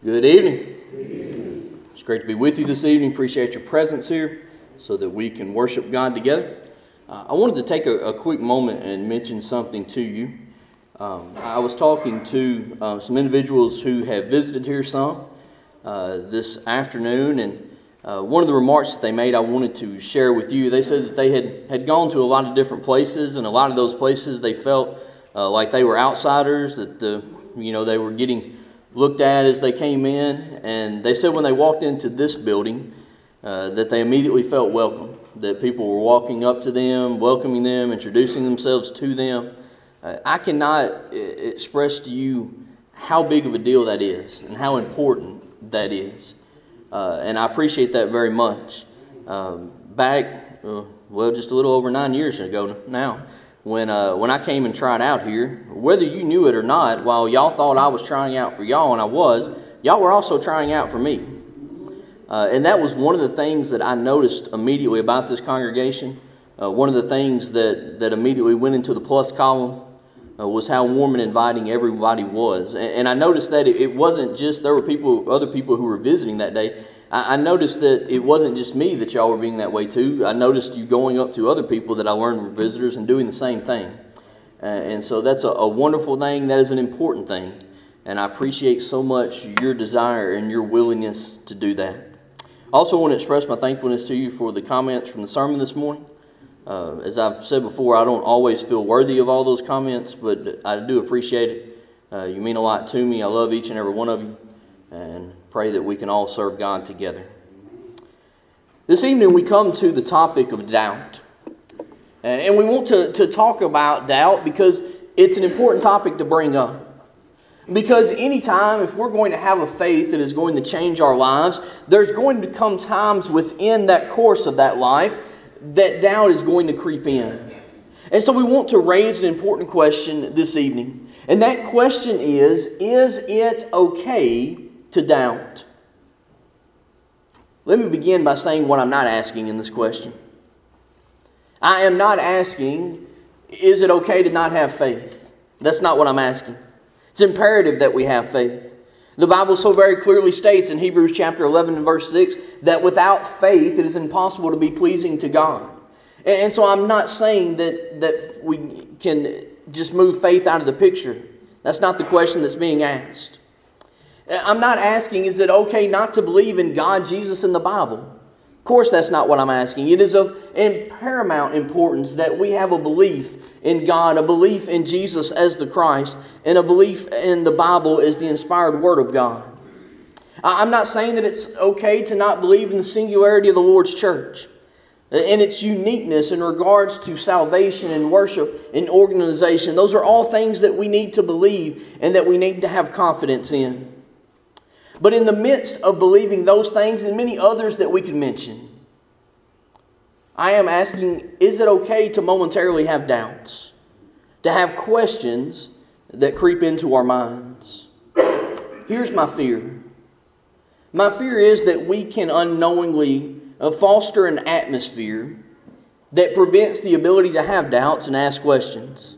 Good evening. It's great to be with you this evening. Appreciate your presence here so that we can worship God together. I wanted to take a quick moment and mention something to you. I was talking to some individuals who have visited here this afternoon, and one of the remarks that they made I wanted to share with you. They said that they had gone to a lot of different places, and a lot of those places they felt like they were outsiders, that they were getting looked at as they came in, and they said when they walked into this building that they immediately felt welcome, that people were walking up to them, welcoming them, introducing themselves to them. I cannot express to you how big of a deal that is and how important that is, and I appreciate that very much. Back, just a little over 9 years ago now, when I came and tried out here, whether you knew it or not, while y'all thought I was trying out for y'all, and I was, y'all were also trying out for me. And that was one of the things that I noticed immediately about this congregation. One of the things that immediately went into the plus column was how warm and inviting everybody was. And I noticed that it wasn't just, there were other people who were visiting that day. I noticed that it wasn't just me that y'all were being that way too. I noticed you going up to other people that I learned were visitors and doing the same thing. And so that's a wonderful thing. That is an important thing. And I appreciate so much your desire and your willingness to do that. I also want to express my thankfulness to you for the comments from the sermon this morning. As I've said before, I don't always feel worthy of all those comments, but I do appreciate it. You mean a lot to me. I love each and every one of you, and pray that we can all serve God together. This evening we come to the topic of doubt. And we want to talk about doubt because it's an important topic to bring up. Because anytime, if we're going to have a faith that is going to change our lives, there's going to come times within that course of that life that doubt is going to creep in. And so we want to raise an important question this evening. And that question is it okay to doubt? Let me begin by saying what I'm not asking in this question. I am not asking, is it okay to not have faith? That's not what I'm asking. It's imperative that we have faith. The Bible so very clearly states in Hebrews chapter 11 and verse 6 that without faith it is impossible to be pleasing to God. And so I'm not saying that we can just move faith out of the picture. That's not the question that's being asked. I'm not asking, is it okay not to believe in God, Jesus, and the Bible? Of course, that's not what I'm asking. It is of paramount importance that we have a belief in God, a belief in Jesus as the Christ, and a belief in the Bible as the inspired Word of God. I'm not saying that it's okay to not believe in the singularity of the Lord's church and its uniqueness in regards to salvation and worship and organization. Those are all things that we need to believe and that we need to have confidence in. But in the midst of believing those things and many others that we could mention, I am asking, is it okay to momentarily have doubts? To have questions that creep into our minds? Here's my fear. My fear is that we can unknowingly foster an atmosphere that prevents the ability to have doubts and ask questions.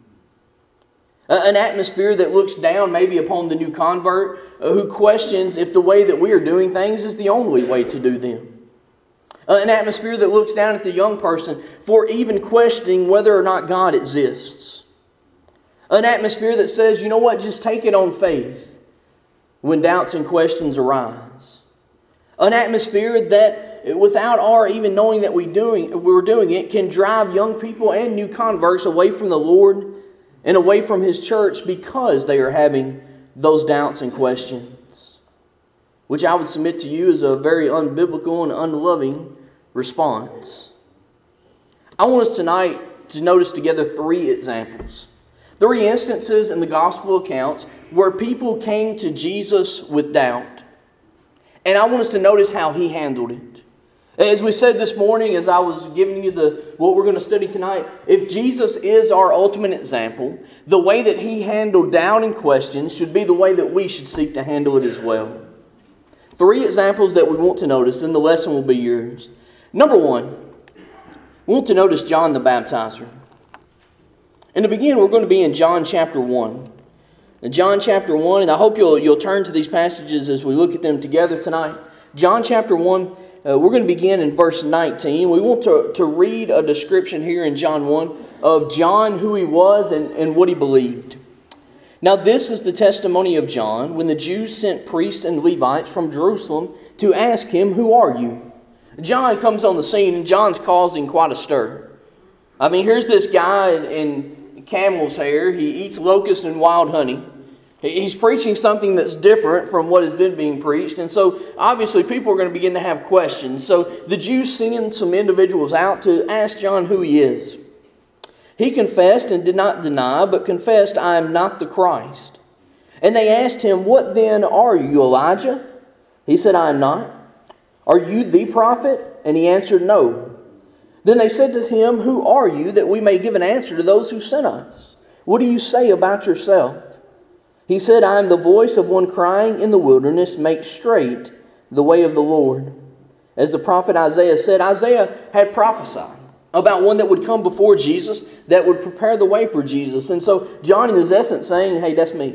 An atmosphere that looks down maybe upon the new convert who questions if the way that we are doing things is the only way to do them. An atmosphere that looks down at the young person for even questioning whether or not God exists. An atmosphere that says, you know what, just take it on faith when doubts and questions arise. An atmosphere that without our even knowing that we're doing it can drive young people and new converts away from the Lord and away from His church because they are having those doubts and questions, which I would submit to you is a very unbiblical and unloving response. I want us tonight to notice together 3 examples, 3 instances in the gospel accounts where people came to Jesus with doubt. And I want us to notice how He handled it. As we said this morning, as I was giving you what we're going to study tonight, if Jesus is our ultimate example, the way that He handled doubt and questions should be the way that we should seek to handle it as well. 3 examples that we want to notice, and the lesson will be yours. Number 1, we want to notice John the Baptizer. And to begin, we're going to be in John chapter 1. John chapter 1, and I hope you'll turn to these passages as we look at them together tonight. John chapter 1, we're going to begin in verse 19. We want to read a description here in John 1 of John, who he was and what he believed. Now this is the testimony of John when the Jews sent priests and Levites from Jerusalem to ask him, "Who are you?" John comes on the scene, and John's causing quite a stir. I mean, here's this guy in camel's hair. He eats locusts and wild honey. He's preaching something that's different from what has been being preached. And so, obviously, people are going to begin to have questions. So, the Jews send some individuals out to ask John who he is. He confessed and did not deny, but confessed, "I am not the Christ." And they asked him, "What then are you, Elijah?" He said, "I am not." "Are you the prophet?" And he answered, "No." Then they said to him, "Who are you, that we may give an answer to those who sent us? What do you say about yourself?" He said, "I am the voice of one crying in the wilderness, make straight the way of the Lord." As the prophet Isaiah said, Isaiah had prophesied about one that would come before Jesus, that would prepare the way for Jesus. And so John in his essence saying, hey, that's me.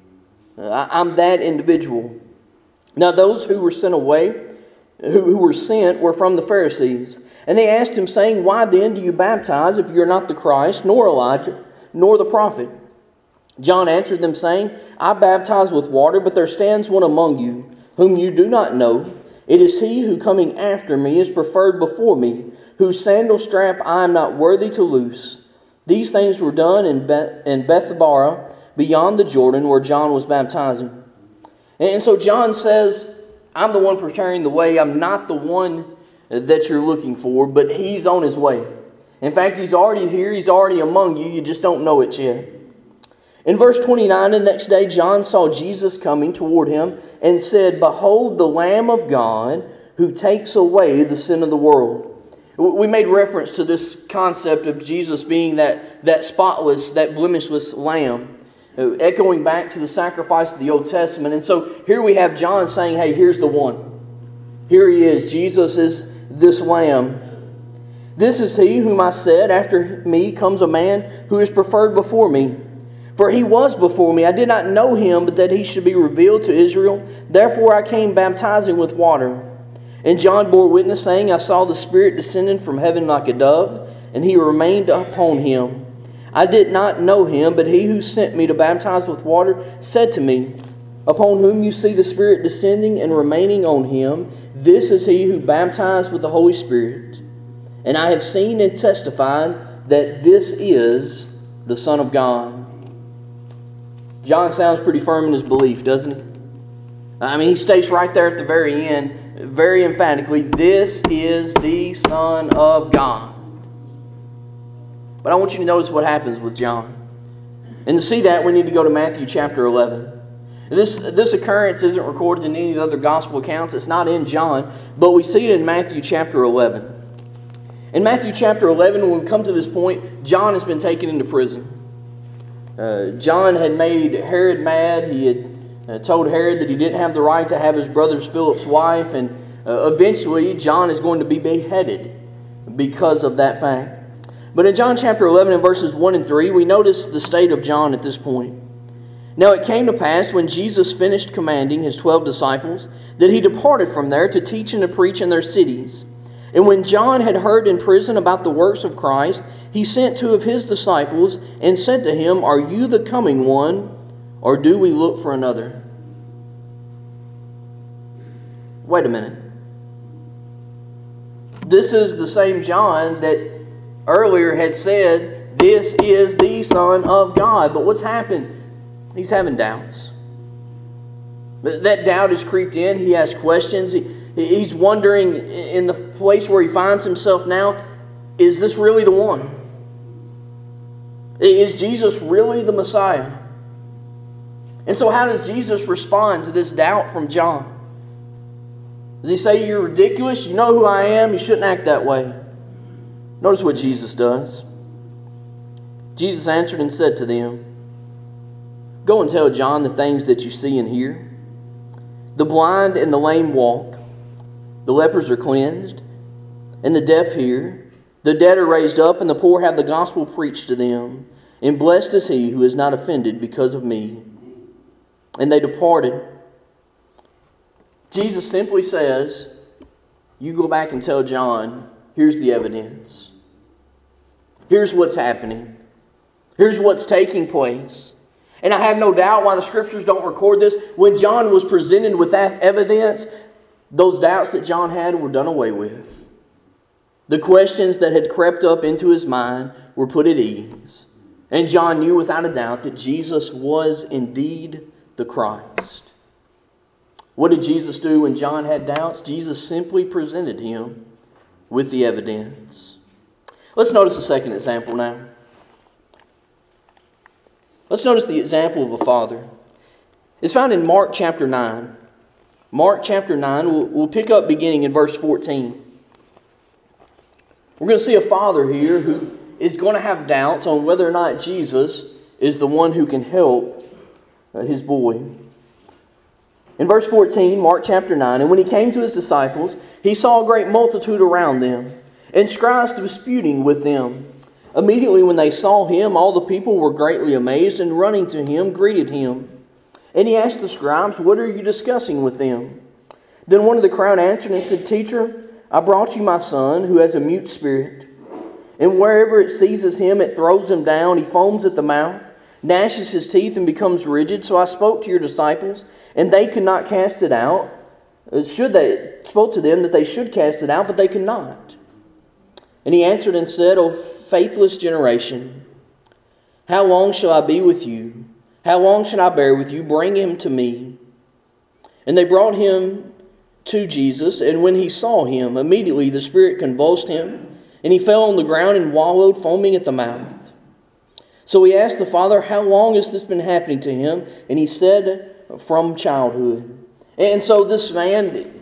I'm that individual. Now those who were sent away, who were sent, were from the Pharisees. And they asked him, saying, "Why then do you baptize if you are not the Christ, nor Elijah, nor the prophet?" John answered them, saying, "I baptize with water, but there stands one among you, whom you do not know. It is he who coming after me is preferred before me, whose sandal strap I am not worthy to loose." These things were done in Bethabara, beyond the Jordan, where John was baptizing. And so John says, I'm the one preparing the way. I'm not the one that you're looking for, but he's on his way. In fact, he's already here. He's already among you. You just don't know it yet. In verse 29, the next day John saw Jesus coming toward him and said, "Behold the Lamb of God who takes away the sin of the world." We made reference to this concept of Jesus being that spotless, that blemishless lamb, echoing back to the sacrifice of the Old Testament. And so here we have John saying, hey, here's the one. Here he is. Jesus is this lamb. "This is he whom I said, after me comes a man who is preferred before me. For he was before me. I did not know him, but that he should be revealed to Israel. Therefore I came baptizing with water." And John bore witness, saying, "I saw the Spirit descending from heaven like a dove, and he remained upon him. I did not know him, but he who sent me to baptize with water said to me, Upon whom you see the Spirit descending and remaining on him, this is he who baptized with the Holy Spirit. And I have seen and testified that this is the Son of God." John sounds pretty firm in his belief, doesn't he? I mean, he states right there at the very end, very emphatically, this is the Son of God. But I want you to notice what happens with John. And to see that, we need to go to Matthew chapter 11. This occurrence isn't recorded in any of the other gospel accounts. It's not in John, but we see it in Matthew chapter 11. In Matthew chapter 11, when we come to this point, John has been taken into prison. John had made Herod mad. He had told Herod that he didn't have the right to have his brother Philip's wife, and eventually John is going to be beheaded because of that fact. But in John chapter 11 and verses 1 and 3, we notice the state of John at this point. "Now it came to pass, when Jesus finished commanding his 12 disciples, that he departed from there to teach and to preach in their cities. And when John had heard in prison about the works of Christ, he sent 2 of his disciples and said to him, Are you the coming one, or do we look for another?" Wait a minute. This is the same John that earlier had said, "This is the Son of God." But what's happened? He's having doubts. That doubt has creeped in. He has questions. He's wondering in the place where he finds himself now, is this really the one? Is Jesus really the Messiah? And so how does Jesus respond to this doubt from John? Does he say, "You're ridiculous, you know who I am, you shouldn't act that way"? Notice what Jesus does. Jesus answered and said to them, "Go and tell John the things that you see and hear. The blind and the lame walk, the lepers are cleansed, and the deaf hear. The dead are raised up, and the poor have the gospel preached to them. And blessed is he who is not offended because of me." And they departed. Jesus simply says, you go back and tell John, here's the evidence. Here's what's happening. Here's what's taking place. And I have no doubt why the Scriptures don't record this. When John was presented with that evidence, those doubts that John had were done away with. The questions that had crept up into his mind were put at ease. And John knew without a doubt that Jesus was indeed the Christ. What did Jesus do when John had doubts? Jesus simply presented him with the evidence. Let's notice a second example now. Let's notice the example of a father. It's found in Mark chapter 9. Mark chapter 9, we'll pick up beginning in verse 14. We're going to see a father here who is going to have doubts on whether or not Jesus is the one who can help his boy. In verse 14, Mark chapter 9, and when he came to his disciples, he saw a great multitude around them, and scribes disputing with them. Immediately when they saw him, all the people were greatly amazed, and running to him, greeted him. And he asked the scribes, what are you discussing with them? Then one of the crowd answered and said, Teacher, I brought you my son, who has a mute spirit. And wherever it seizes him, it throws him down. He foams at the mouth, gnashes his teeth, and becomes rigid. So I spoke to your disciples, and they could not cast it out. Spoke to them that they should cast it out, but they could not. And he answered and said, O faithless generation, how long shall I be with you? How long shall I bear with you? Bring him to me. And they brought him to Jesus, and when he saw him, immediately the spirit convulsed him, and he fell on the ground and wallowed, foaming at the mouth. So he asked the father, how long has this been happening to him? And he said, from childhood. And so this man,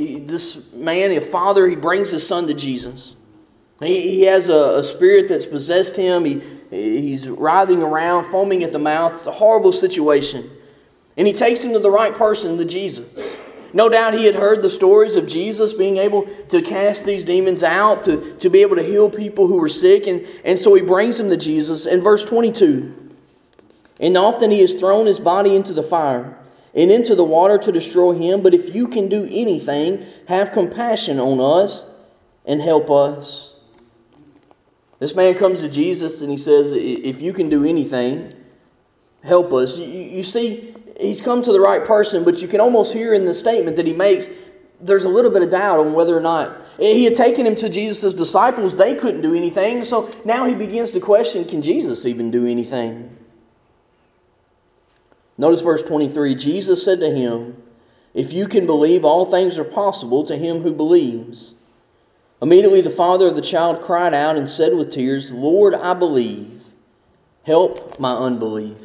a father, he brings his son to Jesus. He has a spirit that's possessed him. He's writhing around, foaming at the mouth. It's a horrible situation. And he takes him to the right person, to Jesus. No doubt he had heard the stories of Jesus being able to cast these demons out, to be able to heal people who were sick. And so he brings him to Jesus. In verse 22, and often he has thrown his body into the fire and into the water to destroy him. But if you can do anything, have compassion on us and help us. This man comes to Jesus and he says, if you can do anything, help us. You see, he's come to the right person, but you can almost hear in the statement that he makes, there's a little bit of doubt on whether or not. He had taken him to Jesus' disciples. They couldn't do anything. So now he begins to question, can Jesus even do anything? Notice verse 23. Jesus said to him, if you can believe, all things are possible to him who believes. Immediately the father of the child cried out and said with tears, Lord, I believe. Help my unbelief.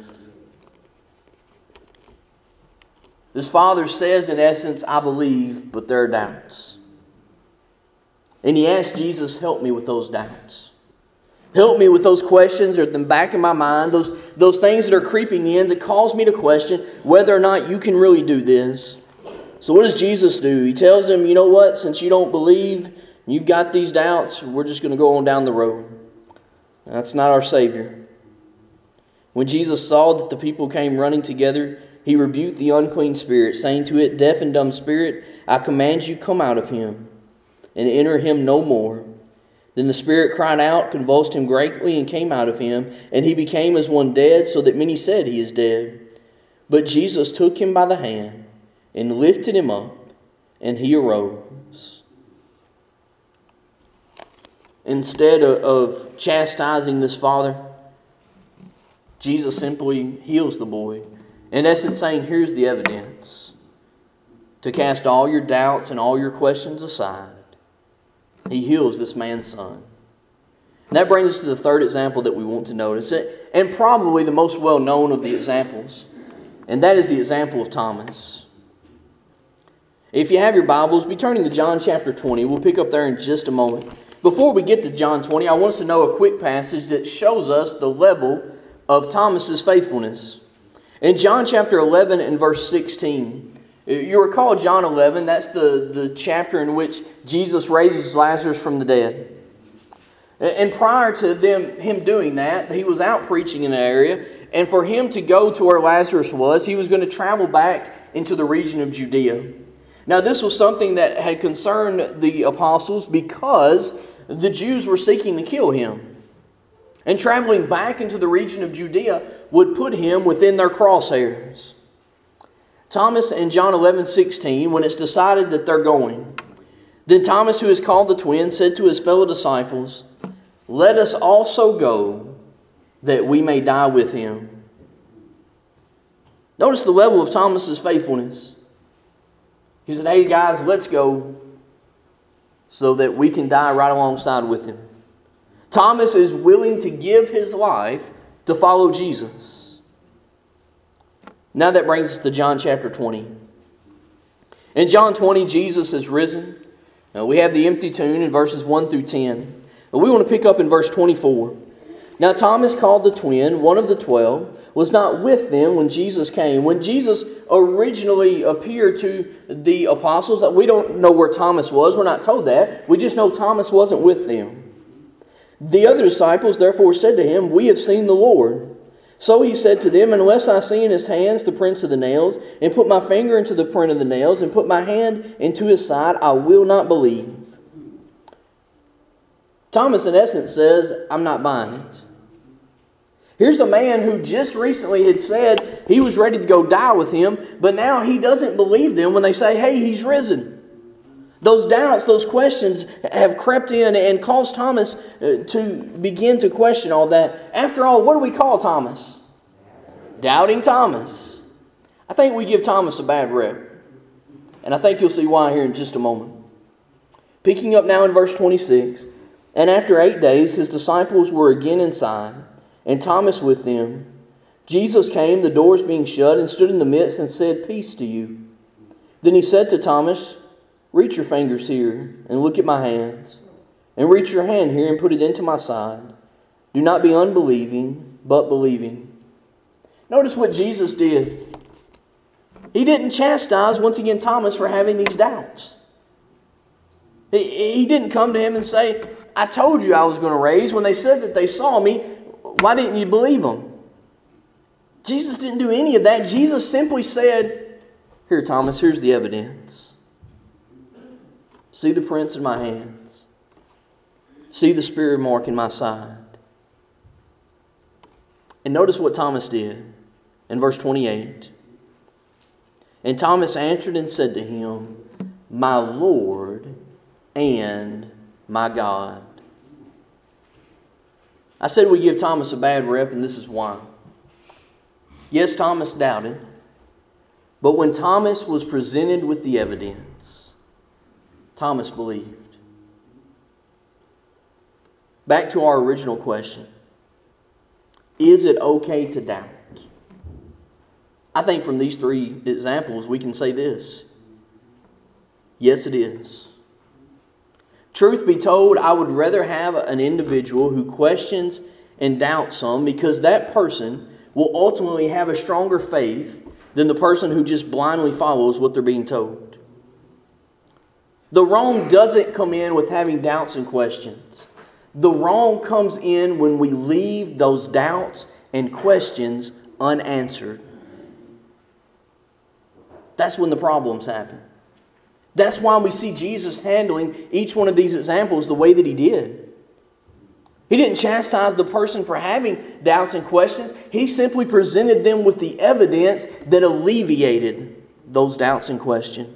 This father says, in essence, I believe, but there are doubts. And he asked Jesus, help me with those doubts. Help me with those questions that are at the back of my mind, those things that are creeping in that cause me to question whether or not you can really do this. So what does Jesus do? He tells him, you know what, since you don't believe, you've got these doubts, we're just going to go on down the road. That's not our Savior. When Jesus saw that the people came running together, he rebuked the unclean spirit, saying to it, deaf and dumb spirit, I command you, come out of him, and enter him no more. Then the spirit cried out, convulsed him greatly, and came out of him, and he became as one dead, so that many said he is dead. But Jesus took him by the hand, and lifted him up, and he arose. Instead of chastising this father, Jesus simply heals the boy. In essence, saying, here's the evidence. To cast all your doubts and all your questions aside, he heals this man's son. And that brings us to the third example that we want to notice, and probably the most well-known of the examples, and that is the example of Thomas. If you have your Bibles, be turning to John chapter 20. We'll pick up there in just a moment. Before we get to John 20, I want us to know a quick passage that shows us the level of Thomas's faithfulness. In John chapter 11 and verse 16, you recall John 11, that's the chapter in which Jesus raises Lazarus from the dead. And prior to him doing that, he was out preaching in an area, And for him to go to where Lazarus was, he was going to travel back into the region of Judea. Now, this was something that had concerned the apostles because the Jews were seeking to kill him. And traveling back into the region of Judea would put him within their crosshairs. Thomas in John 11:16, when it's decided that they're going, then Thomas, who is called the twin, said to his fellow disciples, "Let us also go, that we may die with him." Notice the level of Thomas's faithfulness. He said, "Hey guys, let's go so that we can die right alongside with him." Thomas is willing to give his life to follow Jesus. Now that brings us to John chapter 20. In John 20, Jesus is risen. Now we have the empty tomb in verses 1 through 10. But we want to pick up in verse 24. Now Thomas, called the twin, one of the 12, was not with them when Jesus came. When Jesus originally appeared to the apostles, we don't know where Thomas was. We're not told that. We just know Thomas wasn't with them. The other disciples therefore said to him, "We have seen the Lord." So he said to them, "Unless I see in his hands the prints of the nails, and put my finger into the print of the nails, and put my hand into his side, I will not believe." Thomas, in essence, says, "I'm not buying it." Here's a man who just recently had said he was ready to go die with him, but now he doesn't believe them when they say, "Hey, he's risen." Those doubts, those questions have crept in and caused Thomas to begin to question all that. After all, what do we call Thomas? Doubting Thomas. I think we give Thomas a bad rep. And I think you'll see why here in just a moment. Picking up now in verse 26. And after 8 days, his disciples were again inside, and Thomas with them. Jesus came, the doors being shut, and stood in the midst and said, "Peace to you." Then he said to Thomas, "Reach your fingers here and look at my hands, and reach your hand here and put it into my side. Do not be unbelieving, but believing." Notice what Jesus did. He didn't chastise, once again, Thomas for having these doubts. He didn't come to him and say, "I told you I was going to raise. When they said that they saw me, why didn't you believe them?" Jesus didn't do any of that. Jesus simply said, "Here, Thomas, here's the evidence. See the prints in my hands. See the spear mark in my side." And notice what Thomas did in verse 28. And Thomas answered and said to him, "My Lord and my God." I said we give Thomas a bad rep, and this is why. Yes, Thomas doubted, but when Thomas was presented with the evidence, Thomas believed. Back to our original question. Is it okay to doubt? I think from these three examples we can say this. Yes, it is. Truth be told, I would rather have an individual who questions and doubts some, because that person will ultimately have a stronger faith than the person who just blindly follows what they're being told. The wrong doesn't come in with having doubts and questions. The wrong comes in when we leave those doubts and questions unanswered. That's when the problems happen. That's why we see Jesus handling each one of these examples the way that He did. He didn't chastise the person for having doubts and questions. He simply presented them with the evidence that alleviated those doubts and questions.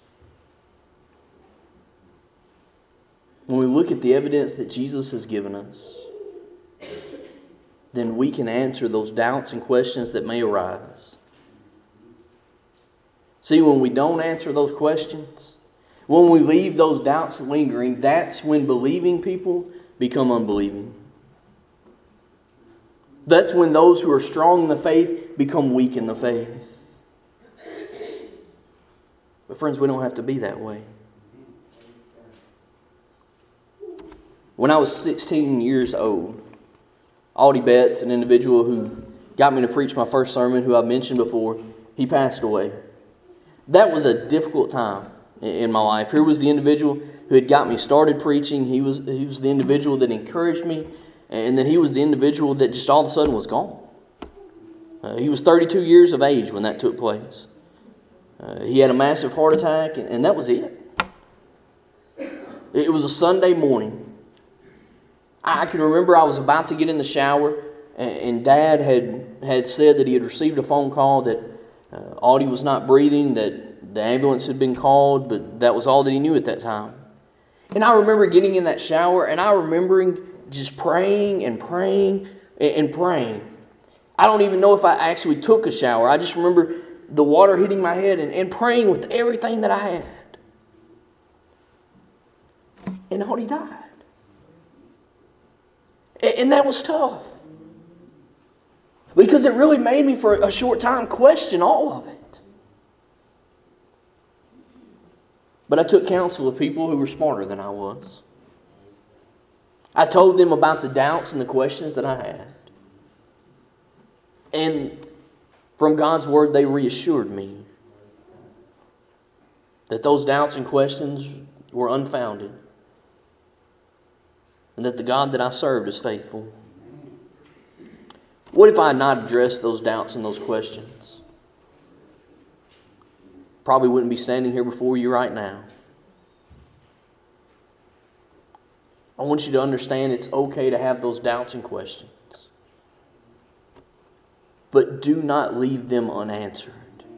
When we look at the evidence that Jesus has given us, then we can answer those doubts and questions that may arise. See, when we don't answer those questions, when we leave those doubts lingering, that's when believing people become unbelieving. That's when those who are strong in the faith become weak in the faith. But friends, we don't have to be that way. When I was 16 years old, Aldi Betts, an individual who got me to preach my first sermon, who I've mentioned before, he passed away. That was a difficult time in my life. Here was the individual who had got me started preaching. He was the individual that encouraged me, and then he was the individual that just all of a sudden was gone. He was 32 years of age when that took place. He had a massive heart attack, and that was it. It was a Sunday morning. I can remember I was about to get in the shower, and Dad had said that he had received a phone call that Audie was not breathing, that the ambulance had been called, but that was all that he knew at that time. And I remember getting in that shower, and I remembering just praying and praying and praying. I don't even know if I actually took a shower. I just remember the water hitting my head and praying with everything that I had. And Audie died. And that was tough. Because it really made me, for a short time, question all of it. But I took counsel of people who were smarter than I was. I told them about the doubts and the questions that I had. And from God's Word, they reassured me that those doubts and questions were unfounded, and that the God that I served is faithful. What if I had not addressed those doubts and those questions? Probably wouldn't be standing here before you right now. I want you to understand it's okay to have those doubts and questions. But do not leave them unanswered.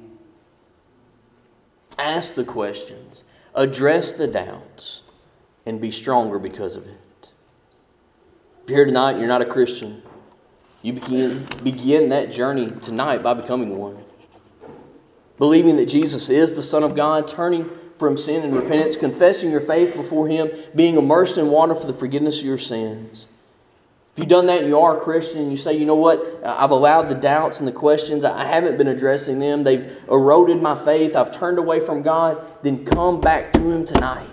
Ask the questions, address the doubts, and be stronger because of it. If you're here tonight and you're not a Christian, you begin that journey tonight by becoming one. Believing that Jesus is the Son of God, turning from sin and repentance, confessing your faith before Him, being immersed in water for the forgiveness of your sins. If you've done that and you are a Christian and you say, you know what, I've allowed the doubts and the questions, I haven't been addressing them, they've eroded my faith, I've turned away from God, then come back to Him tonight.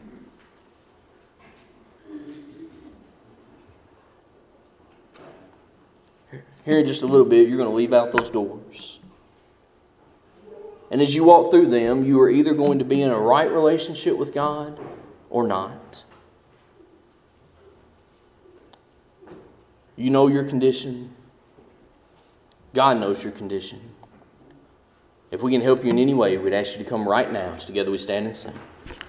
Here in just a little bit, you're going to leave out those doors. And as you walk through them, you are either going to be in a right relationship with God or not. You know your condition. God knows your condition. If we can help you in any way, we'd ask you to come right now as together we stand and sing.